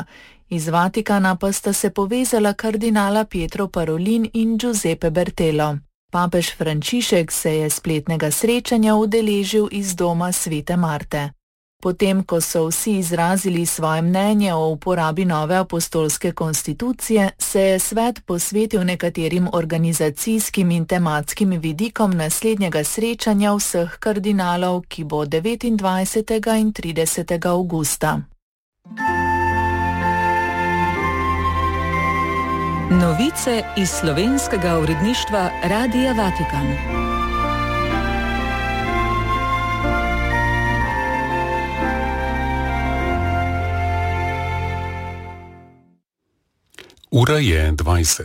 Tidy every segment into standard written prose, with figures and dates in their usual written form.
Iz Vatikana pa sta se povezala kardinala Pietro Parolin in Giuseppe Bertelo. Papež Frančišek se je spletnega srečanja udeležil iz doma Svete Marte. Potem, ko so vsi izrazili svoje mnenje o uporabi nove apostolske konstitucije, se je svet posvetil nekaterim organizacijskim in tematskim vidikom naslednjega srečanja vseh kardinalov, ki bo 29. in 30. avgusta. Novice iz slovenskega uredništva Radia Vatikan. Ura je 20.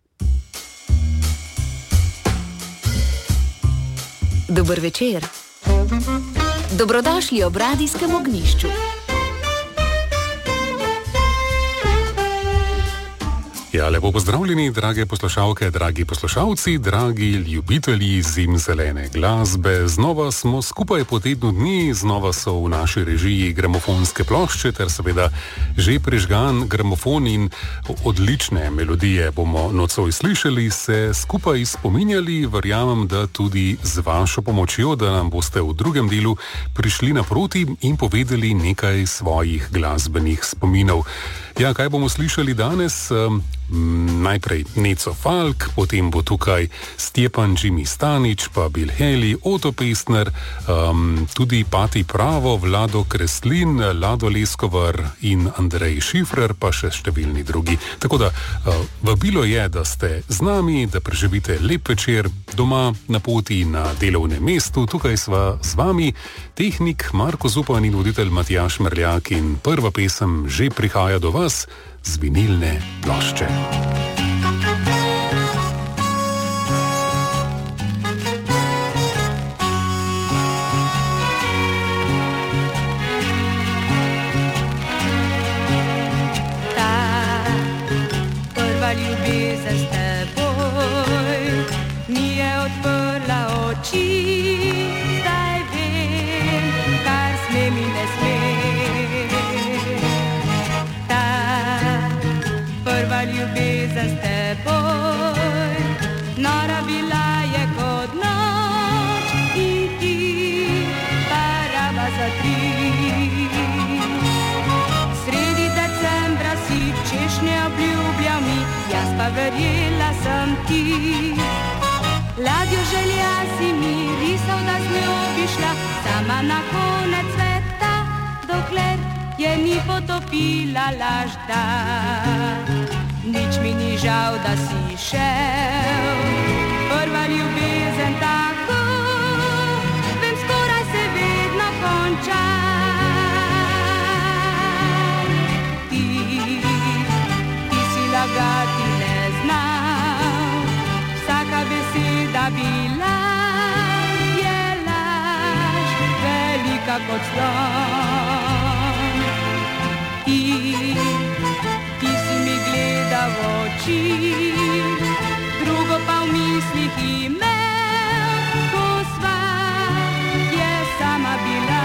Dober večer. Dobrodošli ob radijskem ognjišču. Ja, lepo pozdravljeni, drage poslušalke, dragi poslušalci, dragi ljubitelji zimzelene glasbe. Znova smo skupaj po tednu dni, znova so v naši režiji gramofonske plošče, ter seveda že prižgan gramofon in odlične melodije bomo nocoj slišali, se skupaj spominjali, verjamem, da tudi z vašo pomočjo, da nam boste v drugem delu prišli naproti in povedali nekaj svojih glasbenih spominov. Ja, kaj bomo slišali danes? Najprej Neco Falk, potem bo tukaj Stjepan Jimmy Stanič, pa Bill Haley, Oto Pestner, tudi Pati Pravo, Vlado Kreslin, Lado Leskovar in Andrej Šifrer, pa še številni drugi. Tako da vabilo je, da ste z nami, da preživite lep večer doma, na poti, na delovnem mestu. Tukaj sva z vami tehnik Marko Zupan in voditelj Matjaž Merljak in prva pesem že prihaja do vas z vinilne plošče. Ta prva ljubezen s teboj mi je odprla oči, zdaj vem, kar smem in ne smem. Ljubezen s teboj, nora bila je kot noč in ti parava za tri. Sredi decembra si češnje obljubljal mi, jaz pa verjela sem ti. Ladjo želja si mi risal, da z njo bi šla sama na konec sveta, dokler je ni potopila lažda. Nič mi ni žal, da si šel, prva ljubezen tako, vem, skoraj se vedno konča. Ti si lagati ne znal, vsaka beseda bila je laž, velika kot slon. Ti si mi gledal v oči, drugo pa v mislih imel, ko sva je sama bila.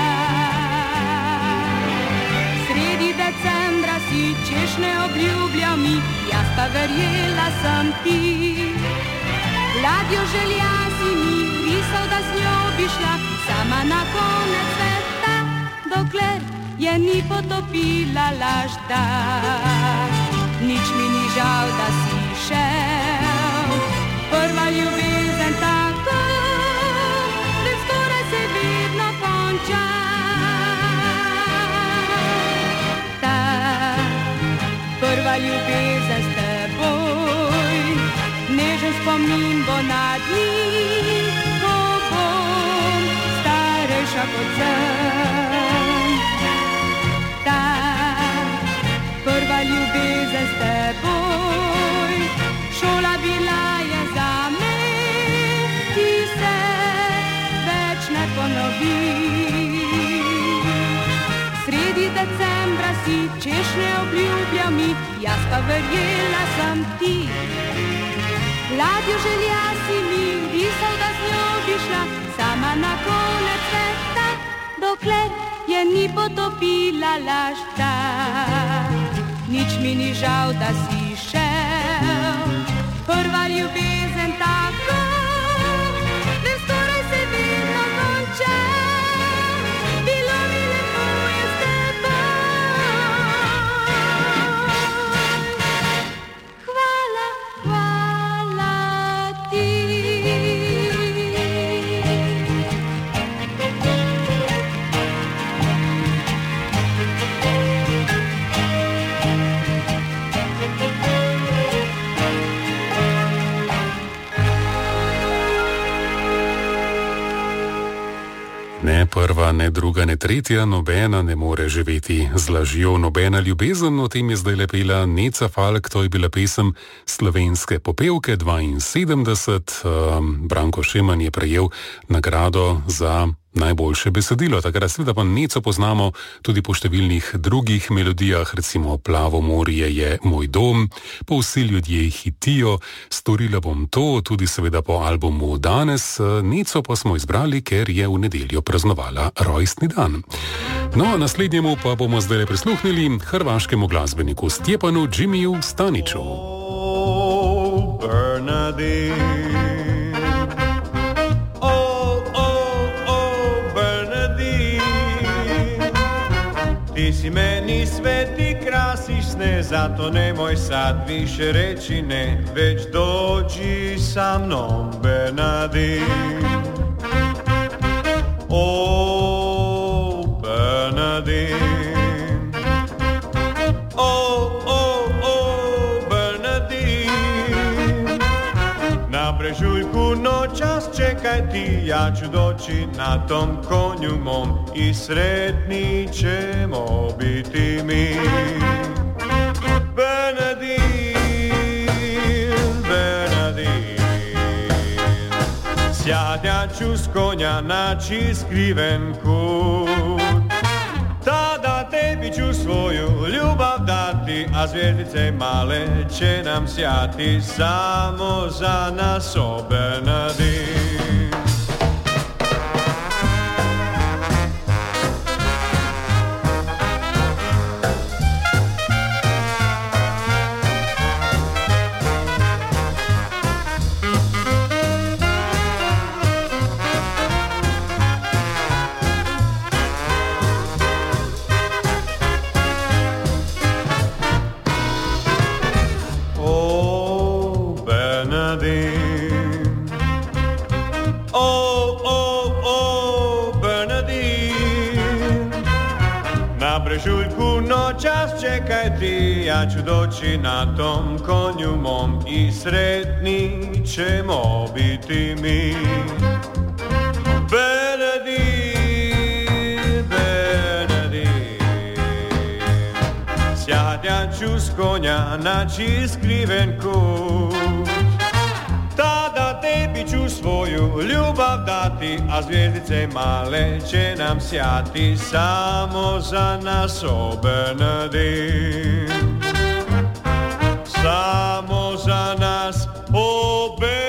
Sredi decembra si češnje obljubljal mi, jaz pa verjela sem ti. Ladjo želja si mi risal, da z njo bi šla sama na konec sveta, dokler je ni potopila lažda. Nič mi ni žal, da si šel, prva ljubezen tako, vem, skoraj se vedno konča. Ta prva ljubezen s teboj, nežen spomin bo na dni, ko bom starejša kot sem. Prva ljubezen s teboj, šola bila je za me, ki se več ne ponovi. Sredi decembra si češnje obljubljal mi, jaz pa verjela sem ti. Ladjo želja si mi risal, da z njo bi šla sama na konec sveta, dokler je ni potopila lažda. nič mi ni žal, da si šel. Prva ljubezen tako, vem skoraj se vedno konča. Bilo mi lepo je s teboj. Hvala, hvala ti. Ne prva, ne druga, ne tretja, nobena ne more živeti z lažjo. Nobena ljubezen, o tem je zdaj lepila Neca Falk, to je bila pesem Slovenske popevke 72. Branko Šeman je prejel nagrado za najboljše besedilo. Takrat seveda pa Neco poznamo tudi po številnih drugih melodijah, recimo Plavo morje je moj dom, po Vsi ljudje hitijo, Storila bom to, tudi seveda po albumu Danes. Neco pa smo izbrali, ker je v nedeljo praznovala rojstni dan. No, naslednjemu pa bomo zdaj prisluhnili hrvaškemu glasbeniku Stjepanu Džimiju Staniću. Oh, Bernadine. Ti si meni sveti, krasiš sne, zato nemoj sad više reći ne, već dođi sa mnom, Bernadine. Oh, Bernadine. Oh, oh, oh, Bernadine. Na brežuljku noćas čekaj ti, ja ću doći na tom konju mom i sretni ćemo biti mi. Bernadine, Bernadine, sjadja ću s konja naći skriven kut. Tada tebi ću svoju ljubav dati, a zvijezdice male će nam sjati samo za nas, o Bernadine. Noćas čekaj ti, ja ću doći na tom konju mom i sretni ćemo biti mi. Bernadine, Bernadine, sjadja ću s konja naći skriven kut. Tada tebi ću svoju ljubav dati, a zvijezdice male će nam sjati samo za nas, o Bernadine. Samo za nas, o Bernadine.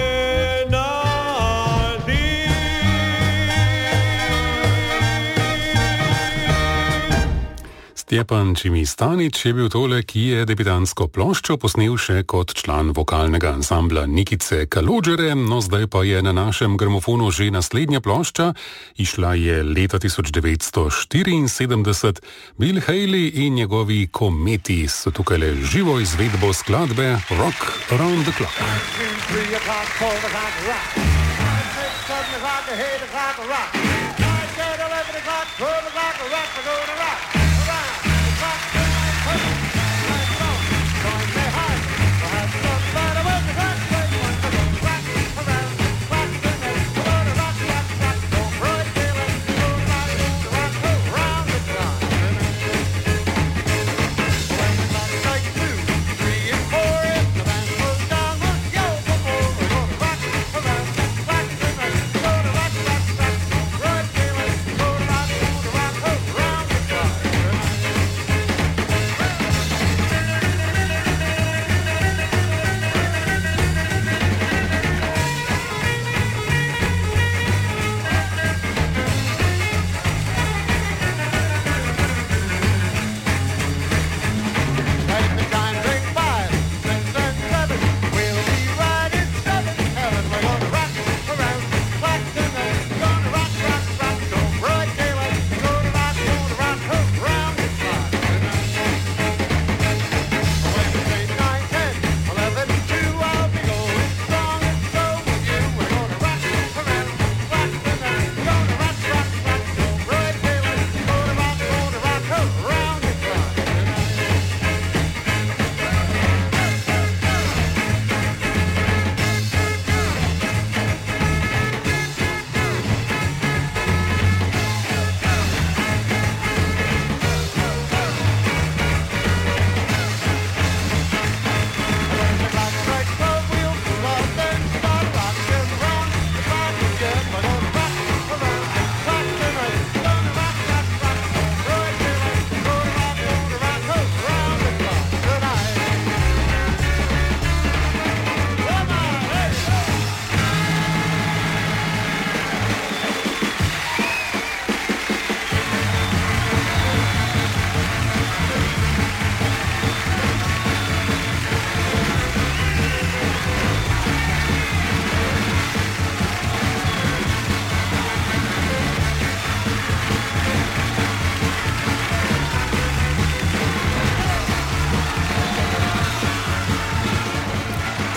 Stjepan Džimi Stanić je bil tole, ki je debitansko ploščo posnel še kot član vokalnega ansambla Nikice Kalodžere, no zdaj pa je na našem gramofonu že naslednja plošča, išla je leta 1974, Bill Haley in njegovi Kometi so tukaj le živo izvedbo skladbe Rock Around the Clock.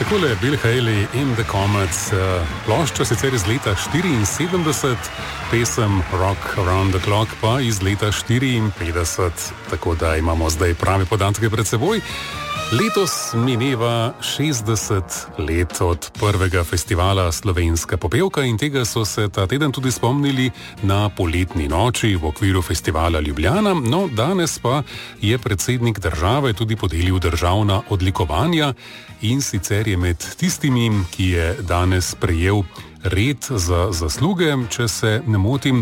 Takole Bill Haley in the Comets, plošča sicer iz leta 74, pesem Rock Around the Clock pa iz leta 54, tako da imamo zdaj prave podatke pred seboj. Letos mineva 60 let od prvega festivala Slovenska popevka in tega so se ta teden tudi spomnili na poletni noči v okviru festivala Ljubljana. No, danes pa je predsednik države tudi podelil državna odlikovanja in sicer je med tistimi, ki je danes prejel red za zasluge, če se ne motim.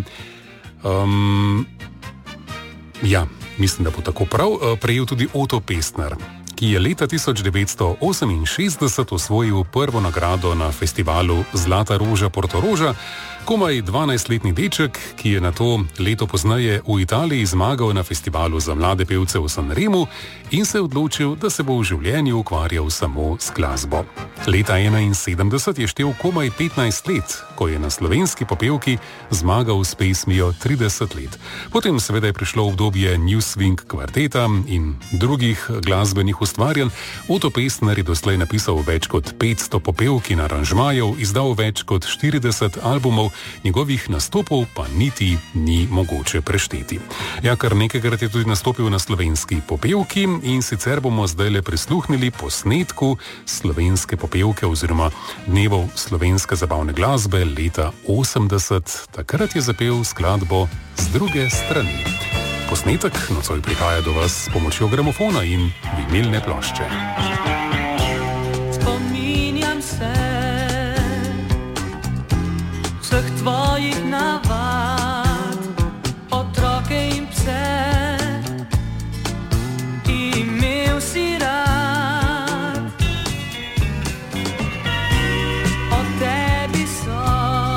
Mislim, da bo tako prav, prejel tudi Oto Pestner, ki je leta 1968 osvojil prvo nagrado na festivalu Zlata roža Portoroža, komaj 12-letni deček, ki je nato leto pozneje v Italiji zmagal na festivalu za mlade pevce v Sanremu in se odločil, da se bo v življenju ukvarjal samo s glasbo. Leta 1971 je štel komaj 15 let, ko je na slovenski popevki zmagal s pesmijo 30 let. Potem seveda je prišlo obdobje New Swing kvarteta in drugih glasbenih ustvarjanj. Oto Pestner je doslej napisal več kot 500 popevk in aranžmajev, izdal več kot 40 albumov, njegovih nastopov pa niti ni mogoče prešteti. Ja, kar nekajkrat je tudi nastopil na slovenski popevki in sicer bomo zdajle prisluhnili posnetku slovenske popevke oziroma dnevov slovenske zabavne glasbe leta 80. Takrat je zapel skladbo Z druge strani. Posnetek nocoj prihaja do vas s pomočjo gramofona in vinilne plošče. Spominjam se vseh tvojih navad, otroke in pse, imel si rad. O tebi so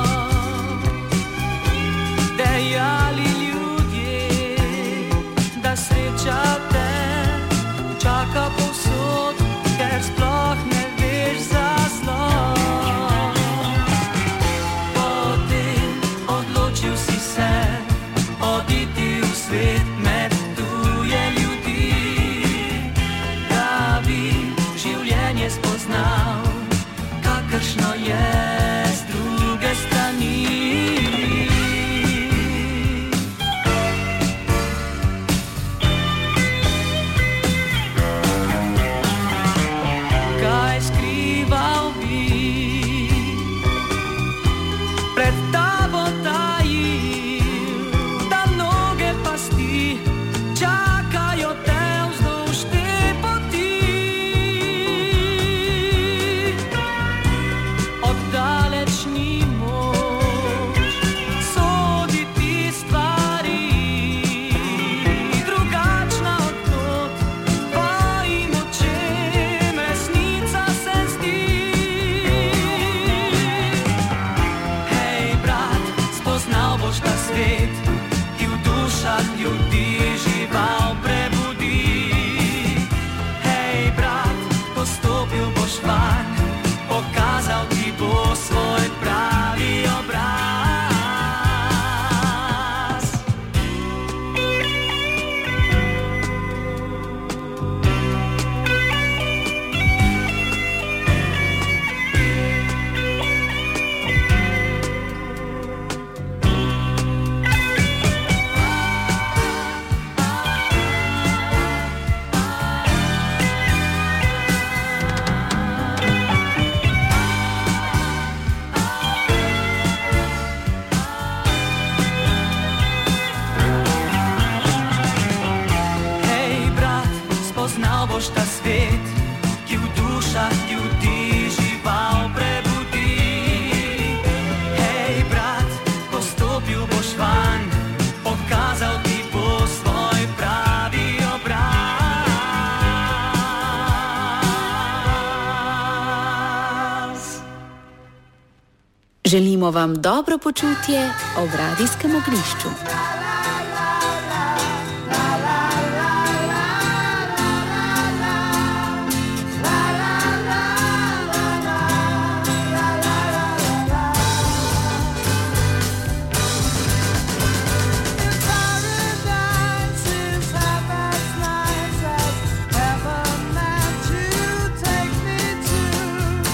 dejali ljudje, da sreča te čaka povsod, ker sploh ne veš zaslon. Odločil si se oditi v svet med tuje ljudi, da bi življenje spoznal, kakršno je z druge strani. Kaj skrival bi pred tabo tajil, da mnoge pasti čakajo te vzdolž te poti. Oddaleč ni moč soditi stvari, drugačna od tod tvojim očem resnica se zdi. Hej, brat, spoznal boš ta svet, ki v dušah ljudi žival prebudi. Hej, brat, postopil boš vanj, pokazal ti bo svoj pravi obraz. Hej, brat, spoznal boš ta svet, ki v dušah ljudi žival prebudi. Hej, brat, postopil boš vanj, pokazal ti bo svoj pravi obraz. Želimo vam dobro počutje ob radijskem ognjišču. Paradise is half as nice as ever meant to take me to.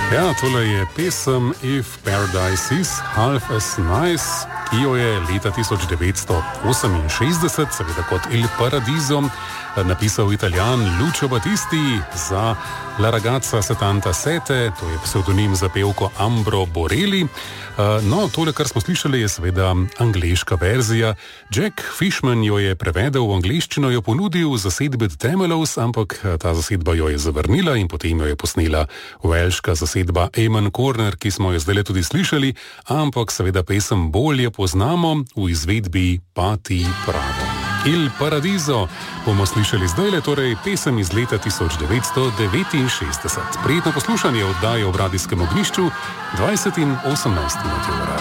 Ja, tole je pesem If Paradise is Half as Nice, ki jo je leta 1968, seveda kot Il Paradiso, napisal Italijan Lucio Battisti za La ragazza 77, to je psevdonim za pevko Ambro Borelli. No, tole, kar smo slišali, je seveda angleška verzija. Jack Fishman jo je prevedel v angleščino, jo ponudil zasedbi The Tremelows, ampak ta zasedba jo je zavrnila in potem jo je posnela velška zasedba Eamon Corner, ki smo jo zdaj tudi slišali, ampak seveda pesem bolje poznamo v izvedbi Pati Pravo. Il Paradiso bomo slišali zdajle, torej pesem iz leta 1969. Prijetno poslušanje oddaje ob radijskem ognjišču 20 in 18 minut ura.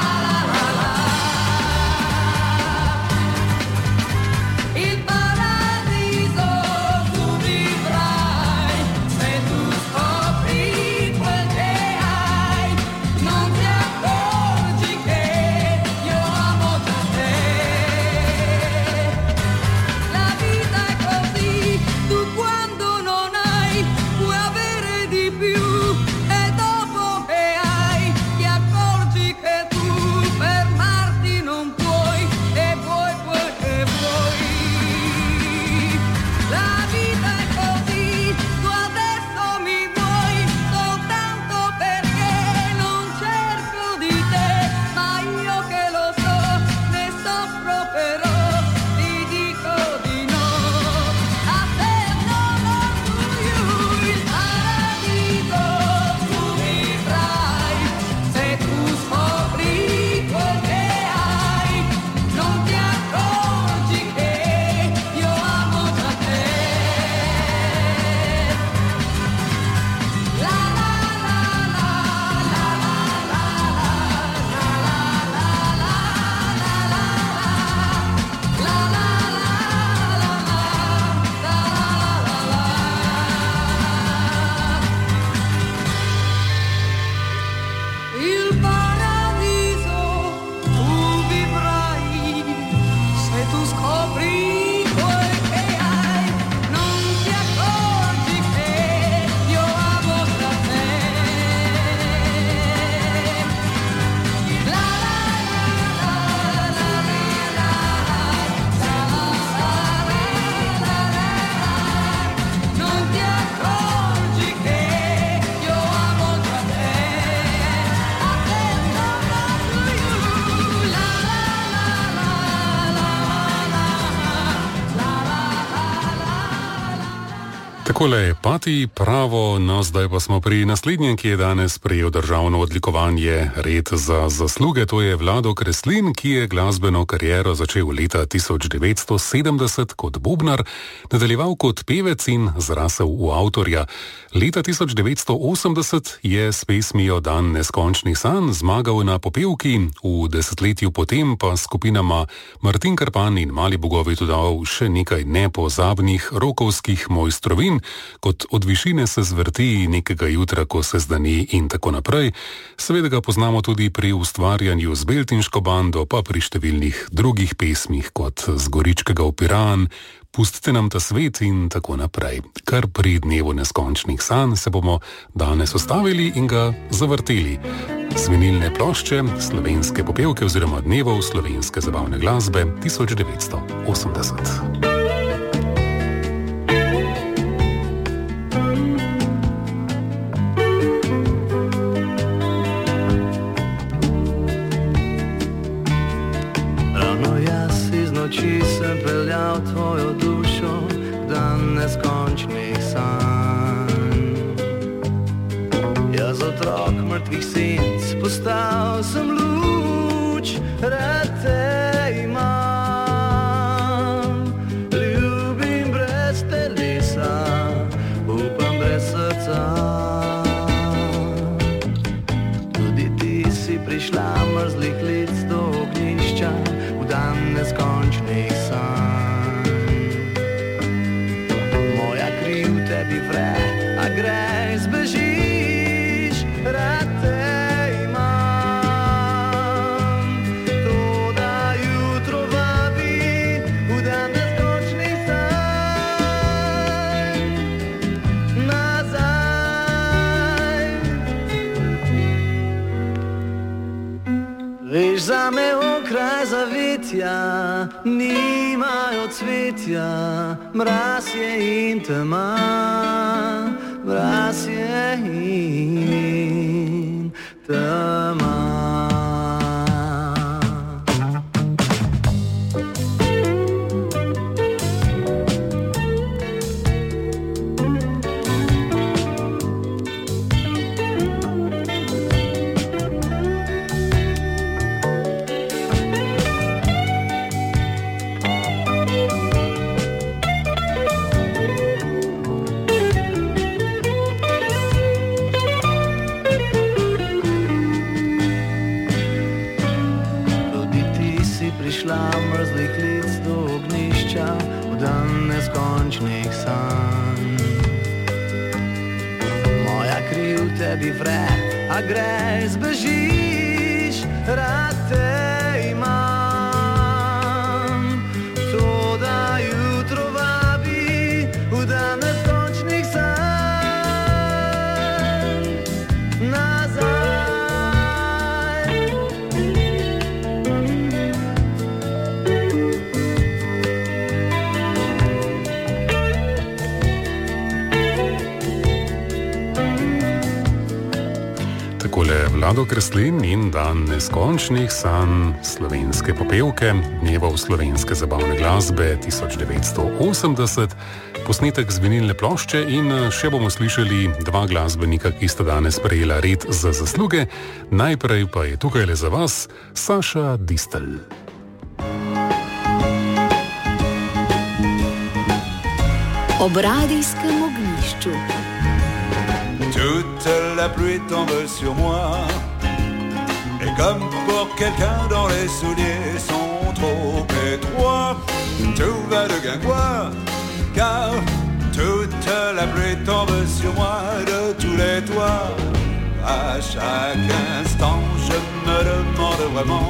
Takole je Pati Pravo, no zdaj pa smo pri naslednjem, ki je danes prejel državno odlikovanje Red za zasluge. To je Vlado Kreslin, ki je glasbeno kariero začel leta 1970 kot bobnar, nadaljeval kot pevec in zrasel v avtorja. Leta 1980 je s pesmijo Dan neskončnih sanj zmagal na Popevki, v desetletju potem pa skupinama Martin Krpan in Mali bogovi dodal še nekaj nepozabnih rokovskih mojstrovin, kot Od višine se zvrti, Nekega jutra, ko se zdani in tako naprej. Seveda ga poznamo tudi pri ustvarjanju z Beltinško bando, pa pri številnih drugih pesmih, kot Z Goričkega v Piran, Pustite nam ta svet in tako naprej. Kar pri dnevu neskončnih sanj se bomo danes ustavili in ga zavrteli. Z vinilne plošče slovenske popevke oziroma dnevov slovenske zabavne glasbe 1980. Noči sem peljal tvojo dušo, dan neskončnih sanj. Jaz otrok mrtvih senc, postal sem luč, rad te imam. Ljubim brez telesa, upam brez srca. Tudi ti si prišla mrzlih lic do ognjišča, dan neskončnih sanj. Moja kri v tebi vre, a greš, zbežiš, rad te imam. Toda jutro vabi v dan neskončnih sanj. Nazaj poletja nimajo cvetja, mraz je in tema, mraz je in tema. Mrzlih lic do ognišča, v dan neskončnih sanj. Moja kri v tebi vre, a greš, zbežiš, rad te imam. Toda jutro vabi v dan neskončnih sanj. Nazaj. Takole Vlado Kreslin in dan neskončnih sanj slovenske popevke, dnevov slovenske zabavne glasbe 1980, posnetek z vinilne plošče in še bomo slišali dva glasbenika, ki sta danes prejela red za zasluge. Najprej pa je tukaj le za vas Saša Distelj. Ob radijskem ognjišču. Toute la pluie tombe sur moi, et comme pour quelqu'un dont les souliers sont trop étroits, tout va de guingois, car toute la pluie tombe sur moi de tous les toits. À chaque instant je me demande vraiment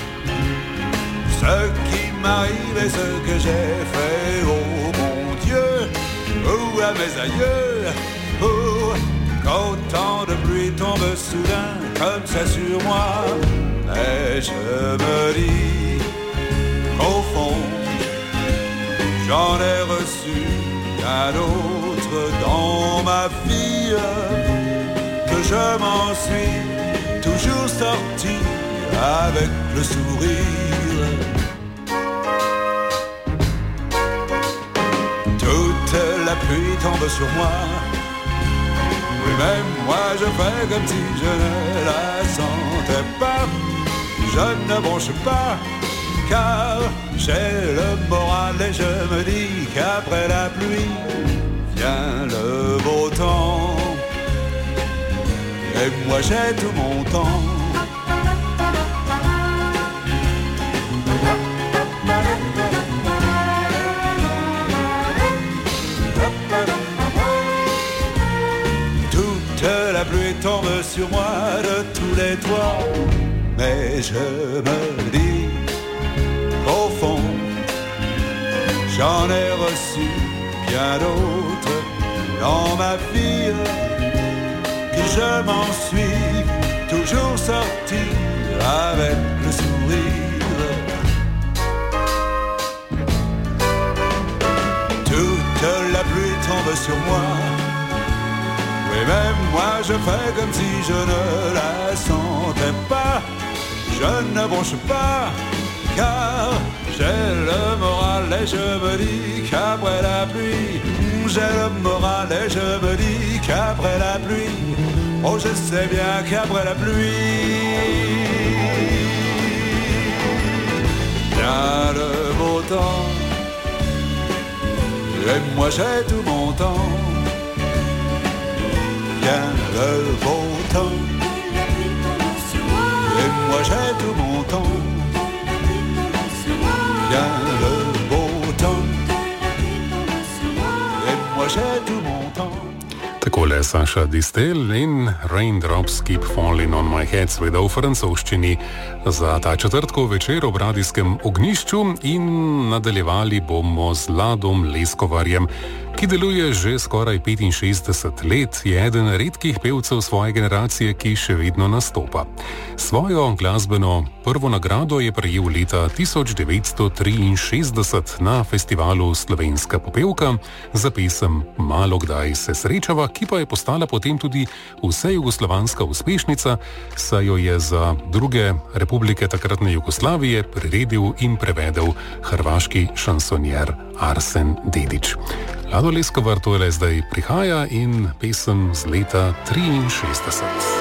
ce qui m'arrive et ce que j'ai fait, oh mon Dieu, ou à mes aïeux, oh. Qu'autant de pluie tombe soudain comme ça sur moi, et je me dis qu'au fond j'en ai reçu un autre dans ma vie, que je m'en suis toujours sorti avec le sourire. Toute la pluie tombe sur moi, même moi je fais comme si je ne la sentais pas. Je ne bronche pas, car j'ai le moral et je me dis qu'après la pluie vient le beau temps. Et moi j'ai tout mon temps. La pluie tombe sur moi de tous les toits, mais je me dis qu'au fond j'en ai reçu bien d'autres dans ma vie, que je m'en suis toujours sorti avec le sourire. Toute la pluie tombe sur moi, et même moi je fais comme si je ne la sentais pas. Je ne bronche pas, car j'ai le moral et je me dis qu'après la pluie, j'ai le moral et je me dis qu'après la pluie, oh je sais bien qu'après la pluie vient le beau temps. Et moi j'ai tout mon temps. Vient le beau temps, et moi j'ai tout mon temps. Vient le beau temps, et moi j'ai tout mon temps. Takole Saša Distelj in Raindrops Keep Falling on My Head, seveda v francoščini, za ta četrtkov večer ob radijskem ognjišču in nadaljevali bomo z Ladom Leskovarjem, ki deluje že skoraj 65 let, je eden redkih pevcev svoje generacije, ki še vedno nastopa. Svojo glasbeno prvo nagrado je prejel leta 1963 na festivalu Slovenska popevka za pesem Malo kdaj se srečava, ki pa je postala potem tudi vsejugoslovanska uspešnica, saj jo je za druge republike takratne Jugoslavije priredil in prevedel hrvaški šansonjer Arsen Dedić. Lado Leskovar tole zdaj prihaja in pesem z leta 63.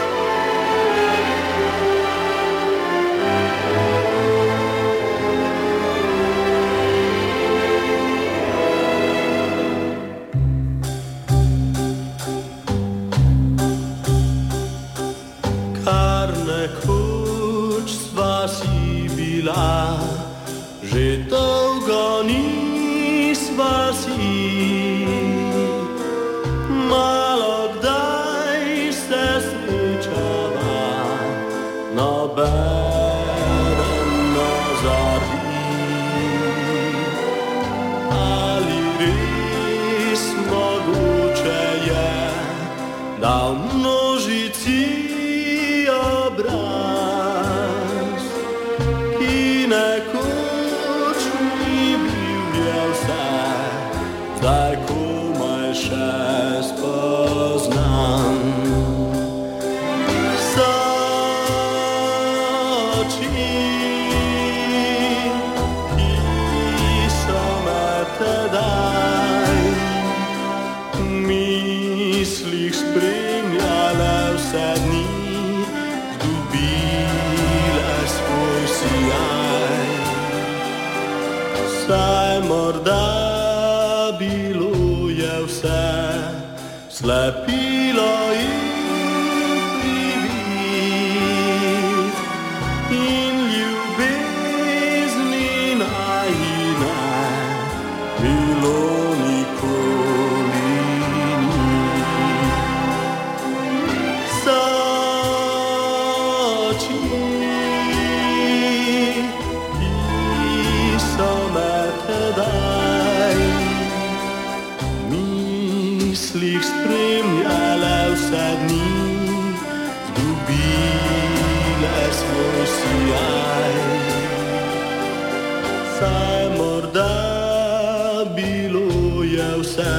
Kar nekoč sva si bila, že dolgo nisva si. Malo kdaj se srečava, nobeden nazari. Ali res mogoče je, da v množici obraz, ki nekoč ni bil vse, zdaj komaj še spoznam. So oči, ki so me tedaj v mislih spremljale vse dni, izgubile svoj sijaj. Saj morda bilo je vse slepilo in privid, in ljubezni najine bilo nikoli ni. So oči, ki so me tedaj v mislih spremljale vse dni, izgubile svoj sijaj. Saj morda bilo je vse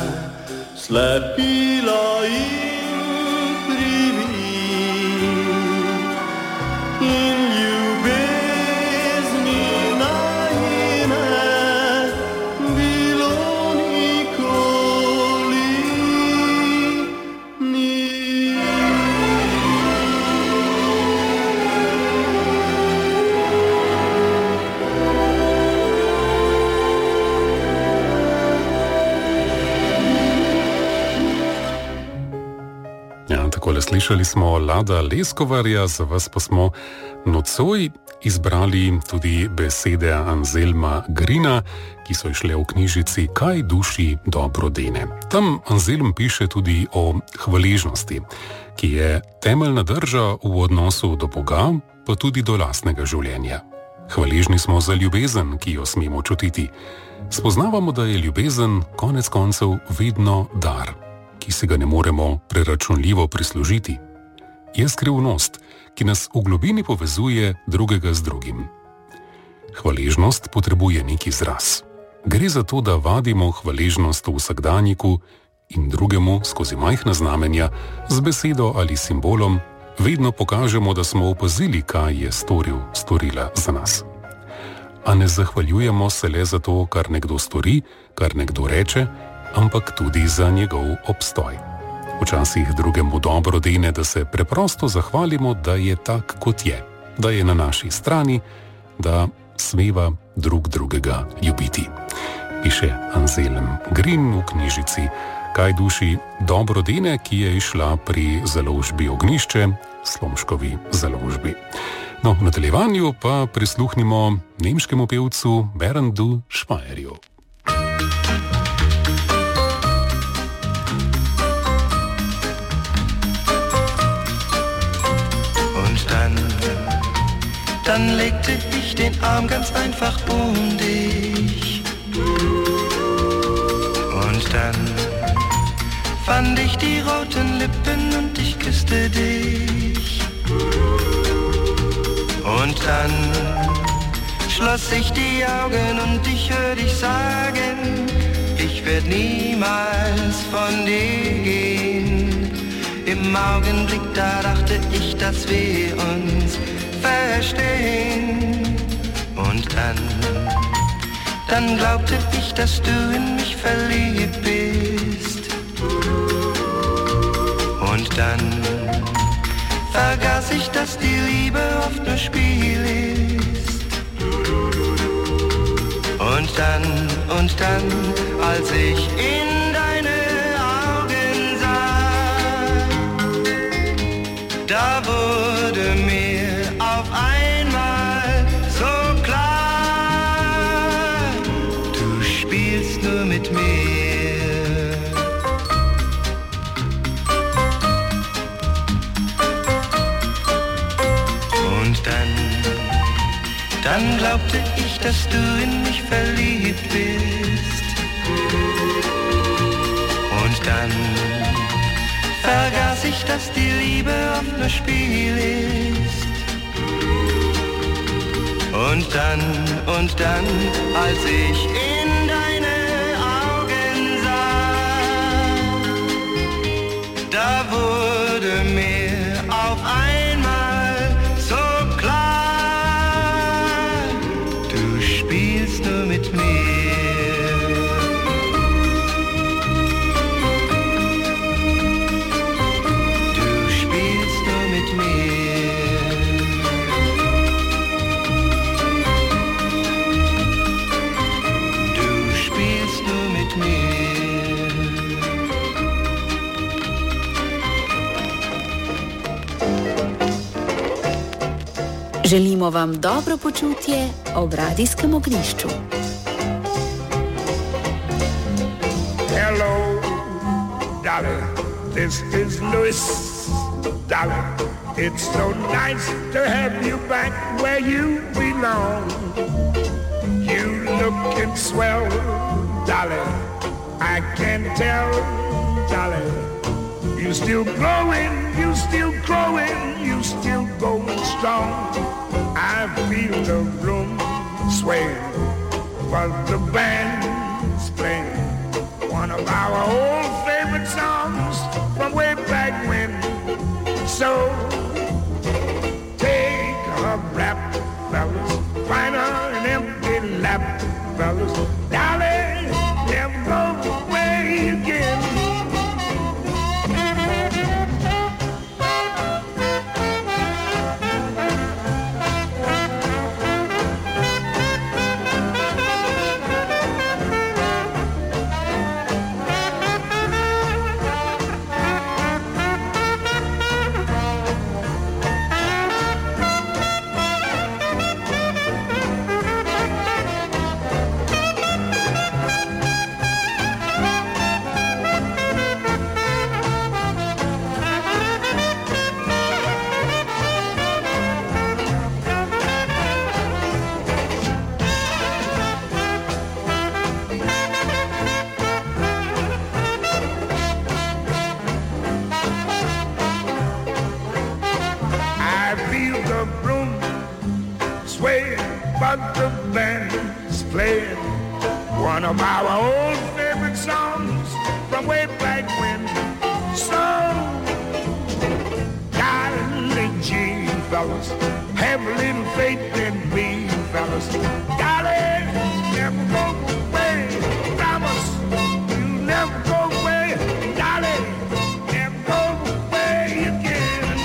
slepilo in privid, in ljubezni najine bilo nikoli ni. Ja, takole slišali smo Lada Leskovarja, za vas pa smo nocoj izbrali tudi besede Anselma Grina, ki so išle v knjižici Kaj duši dobro dene. Tam Anselm piše tudi o hvaležnosti, ki je temeljna drža v odnosu do Boga, pa tudi do lastnega življenja. Hvaležni smo za ljubezen, ki jo smemo čutiti. Spoznavamo, da je ljubezen konec koncev vedno dar, ki se ga ne moremo preračunljivo prislužiti. Je skrivnost, ki nas v globini povezuje drugega z drugim. Hvaležnost potrebuje nek izraz. Gre za to, da vadimo hvaležnost v vsakdanjiku in drugemu skozi majhna znamenja z besedo ali simbolom vedno pokažemo, da smo opazili, kaj je storila za nas. A ne zahvaljujemo se le za to, kar nekdo stori, kar nekdo reče, ampak tudi za njegov obstoj. Včasih drugemu dobro dene, da se preprosto zahvalimo, da je tak, kot je, da je na naši strani, da smeva drug drugega ljubiti. Piše Anselm Green v knjižici Kaj duši dobro dene, ki je išla pri založbi Ognjišče, Slomškovi založbi. No, v nadaljevanju pa prisluhnimo nemškemu pevcu Berendu Špajerju. Dann legte ich den Arm ganz einfach um dich. Und dann fand ich die roten Lippen und ich küsste dich. Und dann schloss ich die Augen und ich hör dich sagen, ich werd niemals von dir gehen. Im Augenblick, da dachte ich, dass wir uns verstehen. Und dann glaubte ich, dass du in mich verliebt bist. Und dann vergaß ich, dass die Liebe oft nur Spiel ist. Und dann, als ich in deine Augen sah, da wurde mir auf einmal so klar, du spielst nur mit mir. Und dann glaubte ich, dass du in mich verliebt bist. Und dann vergaß ich, dass die Liebe oft nur Spiel ist. Und dann, als ich in deine Augen sah, da wurde mir auf einmal so klar, du spielst nur mit mir. Du spielst nur mit mir. Du spielst nur mit mir. Želimo vam dobro počutje ob radijskem ognjišču. Hello, Dolly, this is Louis. Dolly, it's so nice to have you back where you belong. You lookin' swell, Dolly, I can tell, Dolly. You still growing, you still growing, you still going strong. I feel the room swaying, but the band's playing one of our old favorite songs from way back when. So take a rap, fellas, find her an empty lap, fellas. Dolly, never go away again. But the band's playing one of our old favorite songs from way back when. So, darling G, fellas, have a little faith in me, fellas. Darling, never go away, promise you never go away. Darling, never go away again.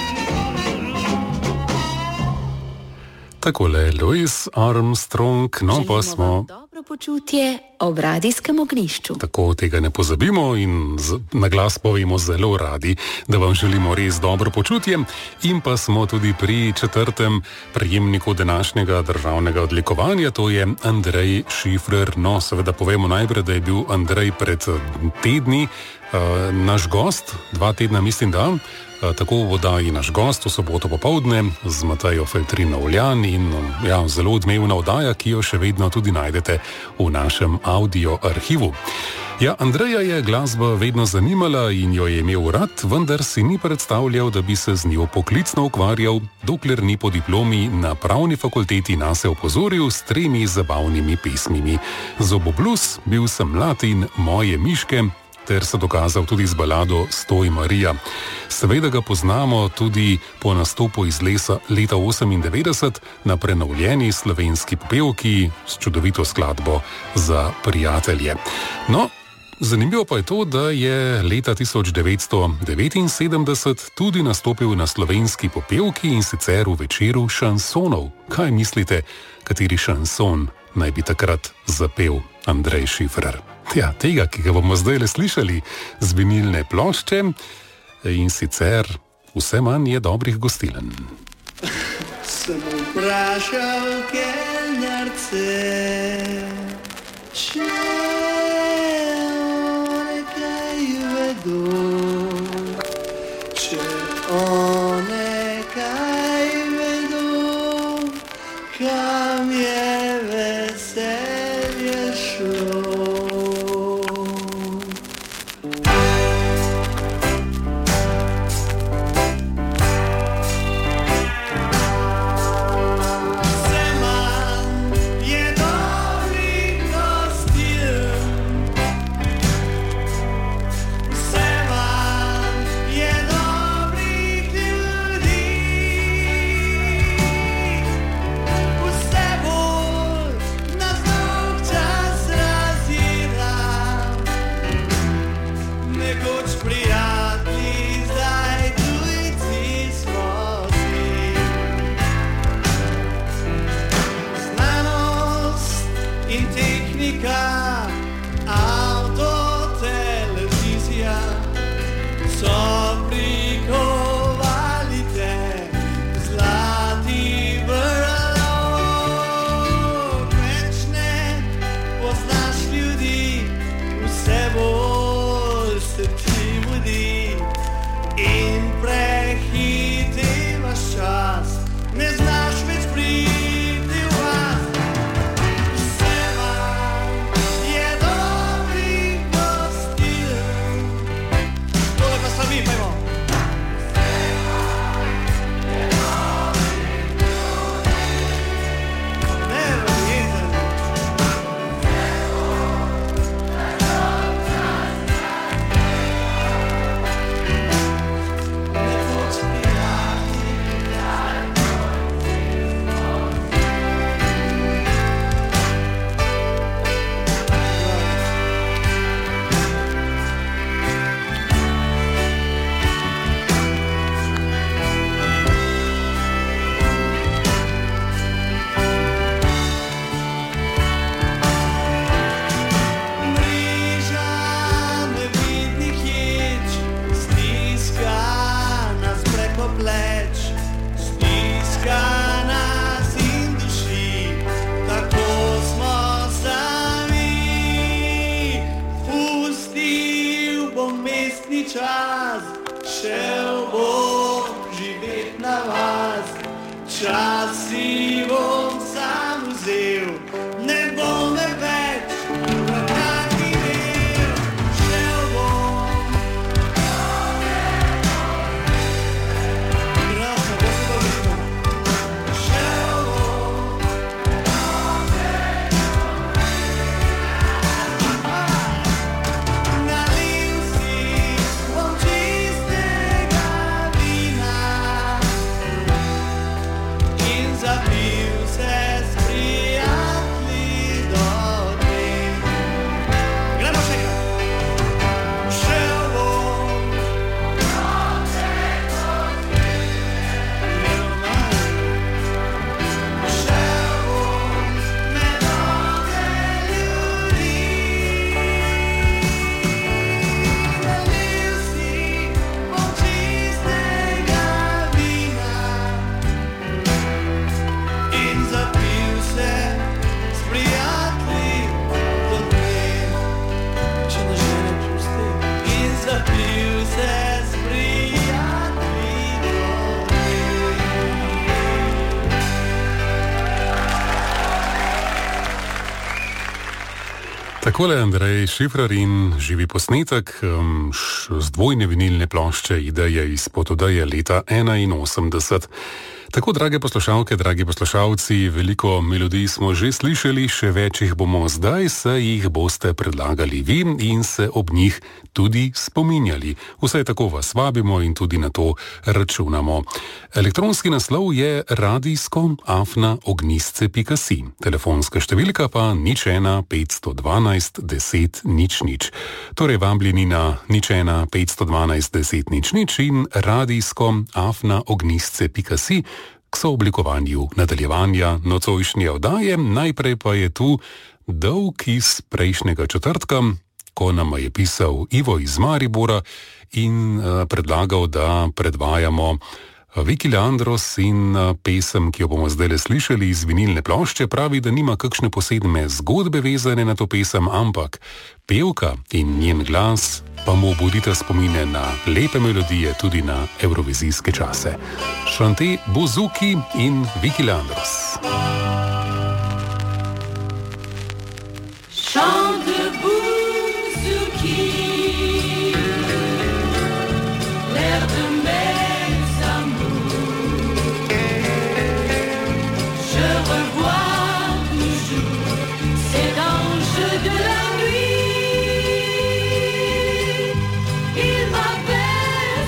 Takole Louis Armstrong, no pa smo. Dobro počutje ob radijskem ognjišču. Tako tega ne pozabimo in na glas povemo zelo radi, da vam želimo res dobro počutje. In pa smo tudi pri četrtem prejemniku današnjega državnega odlikovanja, to je Andrej Šifrer. No, seveda povemo najprej, da je bil Andrej pred tedni naš gost, 2 tedna mislim, da. Tako v oddaji naš gost v soboto popovdne z Matejo Feltrino-Uljan in zelo odmevna oddaja, ki jo še vedno tudi najdete v našem audio arhivu. Ja, Andreja je glasba vedno zanimala in jo je imel rad, vendar si ni predstavljal, da bi se z njo poklicno ukvarjal, dokler ni po diplomi na pravni fakulteti nase opozoril s 3 zabavnimi pesmimi. Zoboblus, Bil sem mlad in Moje miške, ter se dokazal tudi z balado Stoj Marija. Seveda ga poznamo tudi po nastopu iz leta 1998 na prenovljeni slovenski popevki s čudovito skladbo Za prijatelje. No, zanimivo pa je to, da je leta 1979 tudi nastopil na slovenski popevki in sicer v večeru šansonov. Kaj mislite, kateri šanson naj bi takrat zapel Andrej Šifrer? Ja, tega, ki ga bomo zdaj le slišali z vinilne plošče, in sicer Vse manj je dobrih gostilen. Sem vprašal kelnerce, če one kaj vedo, če one kaj vedo, kam je veselje šlo. In Takole Andrej Šifrar in živi posnetek z dvojne vinilne plošče Ideje izpod odeje leta 81. Tako, drage poslušalke, dragi poslušalci, veliko melodij smo že slišali, še več jih bomo zdaj, saj jih boste predlagali vi in se ob njih tudi spominjali. Vsaj tako vas vabimo in tudi na to računamo. Elektronski naslov je radijsko@ognisce.si, telefonska številka pa 01 512 10 00. Torej vabljeni na 01 512 10 00 in radijsko@ognisce.si k sooblikovanju nadaljevanja nocojšnje oddaje. Najprej pa je tu dolg iz prejšnjega četrtka, ko nam je pisal Ivo iz Maribora in predlagal, da predvajamo Viki Leandros in pesem, ki jo bomo zdaj slišali iz vinilne plošče. Pravi, da nima kakšne posebne zgodbe vezane na to pesem, ampak pevka in njen glas pa mu budita spomine na lepe melodije, tudi na evrovizijske čase. Chante Buzuki in Viki Leandros. Chante Buzuki, l'air de mes amours, je revois toujours ces anges de la nuit, il m'avait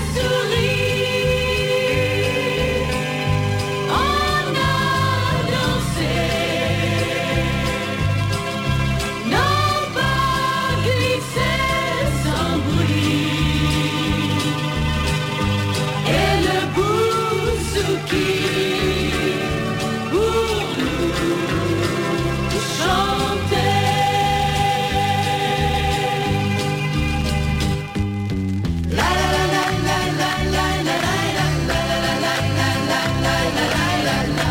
souri, on a dansé, nos pas glissaient sans bruit, et le bouzouki pour nous chantait. La la la la la la la la la la la la la la la.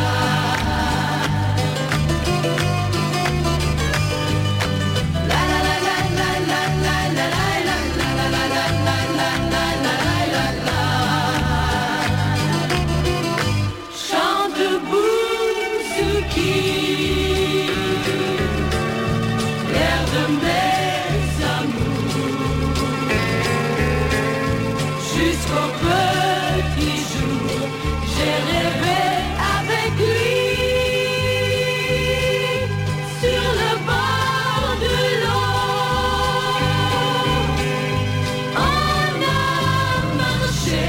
Chante Bouzouki, l'air de mes amours, jusqu'au petit jour, j'ai rêvé avec lui sur le bord de l'eau. On a marché,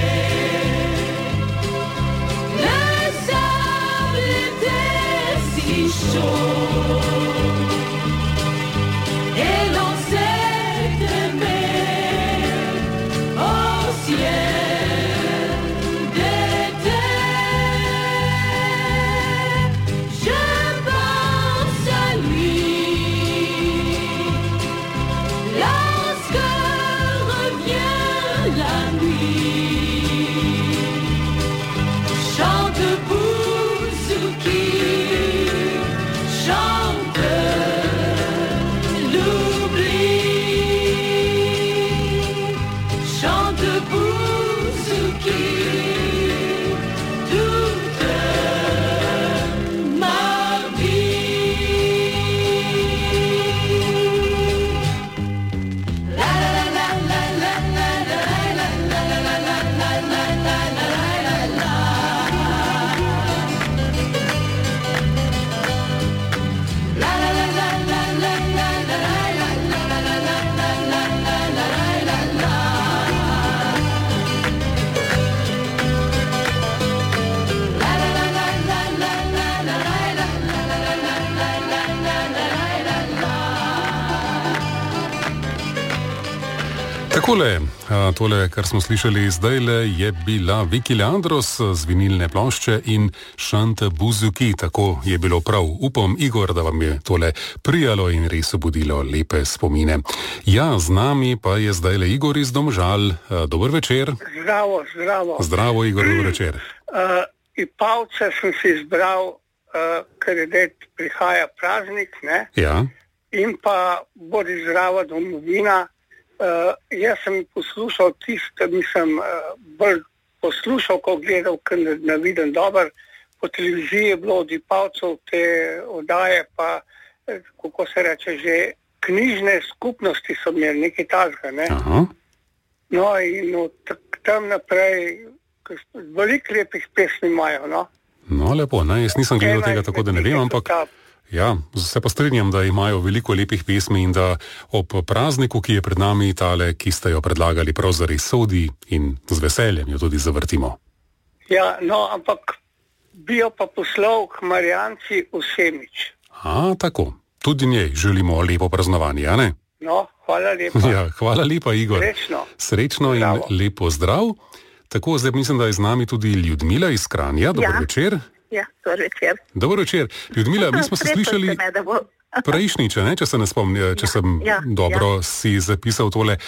le sable était si chaud, et l'on s'est aimé au ciel d'été. Je pense à lui lorsque revient la nuit. Chante Bouzouki, chante l'oubli. Chante Bouzouki toute ma vie. La la la la la la la la la la la la la la la. La la la la la la la la la la la la. Takole, tole, kar smo slišali zdajle, je bila Viki Leandros z vinilne plošče in Chante Bouzouki. Tako je bilo prav. Upam, Igor, da vam je tole prijalo in res obudilo lepe spomine. Ja, z nami pa je zdajle Igor iz Domžal. Dober večer. Zdravo, zdravo. Zdravo, Igor, dober večer. Ipavca sem si izbral, ker je det prihaja praznik, ne? Ja. In pa bodi zdrava domovina. Jaz sem poslušal tisto, nisem bolj poslušal, ko gledal, ker ne vidim dobro. Po televiziji je bilo od Ipavcev te oddaje, pa kako se reče že, knjižne skupnosti so imeli nekaj takega, ne. Aha. No, in tam naprej, veliko lepih pesmi imajo, no. No, lepo, ne, jaz nisem gledal tega, tako da ne vem, ampak ja, se pa strinjam, da imajo veliko lepih pesmi in da ob prazniku, ki je pred nami, tale, ki ste jo predlagali, pravzaprav sodi in z veseljem jo tudi zavrtimo. Ja, no, ampak bi jo pa poslal k Marjanci v Semič. Tako. Tudi njej želimo lepo praznovanje, a ne? No, hvala lepa. Ja, hvala lepa, Igor. Srečno in lepo zdrav. Tako, zdaj mislim, da je z nami tudi Ljudmila iz Kranja. Dober večer. Ja, dober večer. Dober večer. Ljudmila, mi smo se slišali prejšnjič, če se ne spomnim, če sem dobro si zapisal tole.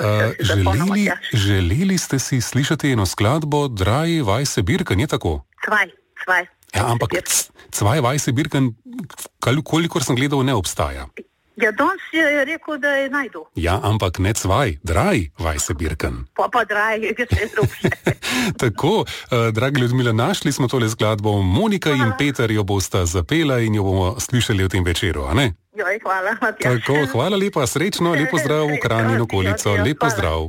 Želeli ste si slišati eno skladbo Drei weiße Birken, je tako? Cvaj. Ja, ampak Zwei weiße Birken, kolikor sem gledal, ne obstaja. Ja, danes je rekel, da je najdu. Ja, ampak ne Zwei, Drei weiße Birken. Pa Drei, je vse drugše. Tako, dragi Ljudmila, našli smo tole skladbo, Monika in Peter jo bosta zapela in jo bomo slišali v tem večeru, a ne? Joj, hvala, Matjaž. Tako, hvala lepa, srečno, lepo zdrav v Kranj in okolico, lepo zdrav.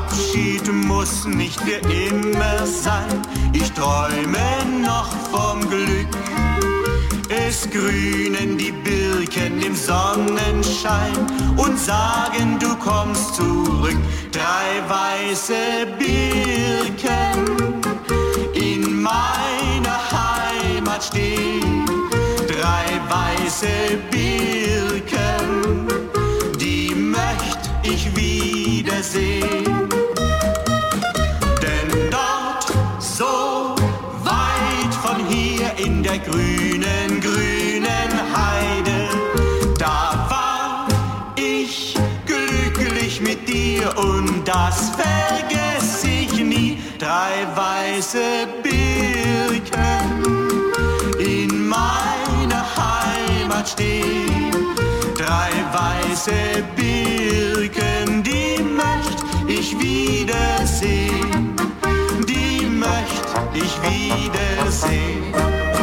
Abschied muss nicht für immer sein. Ich träume noch vom Glück. Es grünen die Birken im Sonnenschein und sagen, du kommst zurück. 3 weiße Birken in meiner Heimat stehen. 3 weiße Birken, die möcht ich wiedersehen. Denn dort, so weit von hier in der grünen, grünen Heide, da war ich glücklich mit dir und das vergess ich nie. 3 weiße Birken in meiner Heimat stehen. 3 weiße Birken, die möcht ich wiedersehen. Die möcht ich wiedersehen.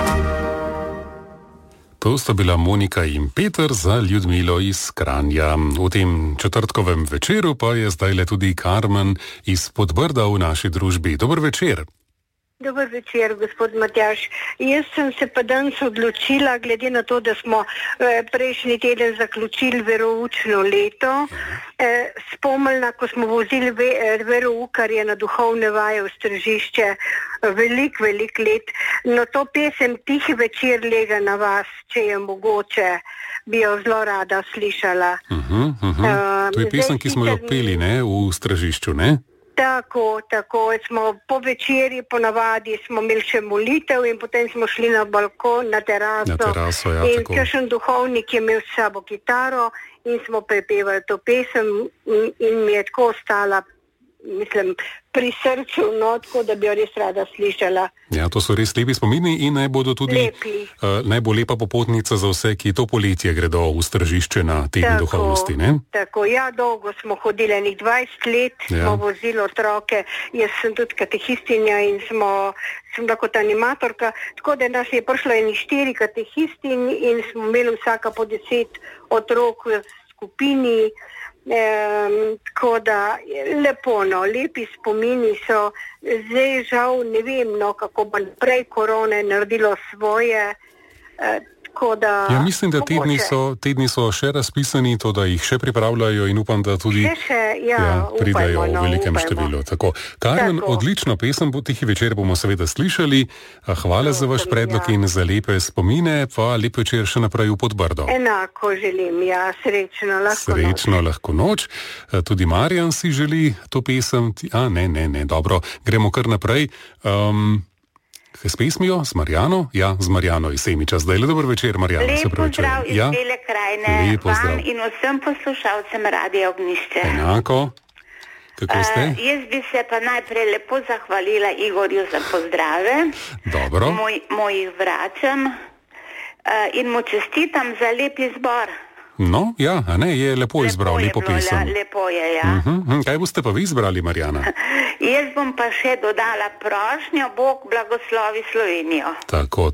To sta bila Monika in Peter za Ljudmilo iz Kranja. V tem četrtkovem večeru pa je zdajle tudi Karmen iz Podbrda v naši družbi. Dober večer. Dober večer, gospod Matjaž. Jaz sem se pa danes odločila, glede na to, da smo prejšnji teden zaključili veroučno leto, spomnila, ko smo vozili veroukarje na duhovne vaje v Stražišče, veliko let. No, to pesem Tihi večer lega na vas, če je mogoče, bi jo zelo rada slišala. To je pesem, ki smo jo peli, ne, v Stražišču, ne? Tako, smo po večeri ponavadi smo imeli še molitev in potem smo šli na balkon, na teraso ja, in tako. kakšen duhovnik je imel s sabo kitaro in smo prepevali to pesem in mi je tako ostala, mislim, pri srcu, no, tako da bi jo res rada slišala. Ja, to so res lepi spomini in naj bodo tudi naj bo lepa popotnica za vse, ki to poletje gredo v Stražišče na teden duhovnosti, ne? Tako, ja, dolgo smo hodili, 20 let smo vozili otroke, jaz sem tudi katehistinja in sem bila kot animatorka, tako da nas je prišlo 4 katehistin in smo imeli vsaka po 10 otrok v skupini. Tako da lepo, no, lepi spomini so, zdaj žal ne vem, no, kako bo naprej korona naredilo svoje, tako da... Ja, mislim, da tedni so še razpisani, to, da jih še pripravljajo in upam, da tudi pridajo v velikem številu. Tako. Karmen, odlično pesem, Tihi večer bomo seveda slišali. Hvala za vaš predlog in za lepe spomine, pa lep večer še naprej v Podbrdo. Enako želim, ja, srečno, lahko noč. Srečno, lahko noč. Tudi Marjan si želi to pesem. Ne, dobro, gremo kar naprej. S pesmijo, s Marjano? Ja, z Marjano iz Semiča. Zdaj le dober večer, Marjano. Lep pozdrav iz Bele krajine, vam in vsem poslušalcem Radia Ognjišče. Enako. Kako ste? Jaz bi se pa najprej lepo zahvalila Igorju za pozdrave. Dobro. Mojih vračam in mu čestitam za lep izbor. No, ja, a ne, je lepo izbral, lepo pesem. Lepo je, ja. Kaj boste pa vi izbrali, Marjana? Jaz bom pa še dodala prošnjo, Bog blagoslovi Slovenijo. Tako,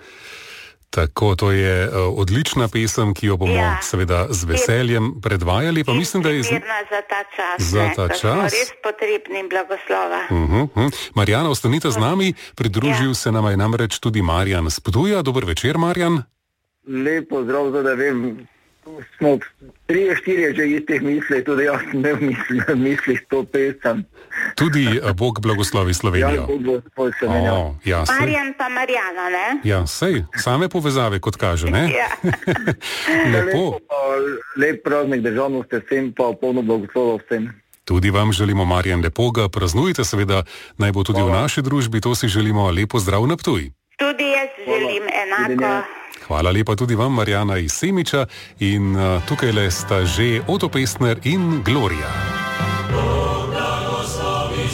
to je odlična pesem, ki jo bomo seveda z veseljem predvajali. Pa mislim, da je za ta čas, da smo res potrebni blagoslova. Marjana, ostanite z nami, pridružil se nam je namreč tudi Marjan z Ptuja. Dober večer, Marjan. Lep pozdrav, da vem. Smo 3-4 že istih misli, tudi jaz ne mislih to pesem. Tudi Bog blagoslovi Slovenijo. Ja, Bog blagoslovi Slovenijo. Marjan pa Marjana, ne? Ja, sej, same povezave, kot kaže, ne? Ja. Lepo. Lep praznik državnosti vsem, pa polno blagoslovo vsem. Tudi vam želimo, Marjan, lepo ga praznujte, seveda naj bo tudi v naši družbi, to si želimo. Lepo zdrav na Ptuj. Tudi jaz želim enako. Hvala lepa tudi vam, Marjana iz Semiča, in tukaj le sta že Oto Pestner in Gloria. Bog blagoslovi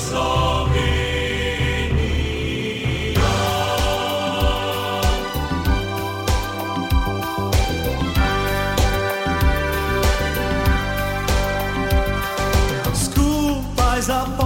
Slovenijo. Skupaj za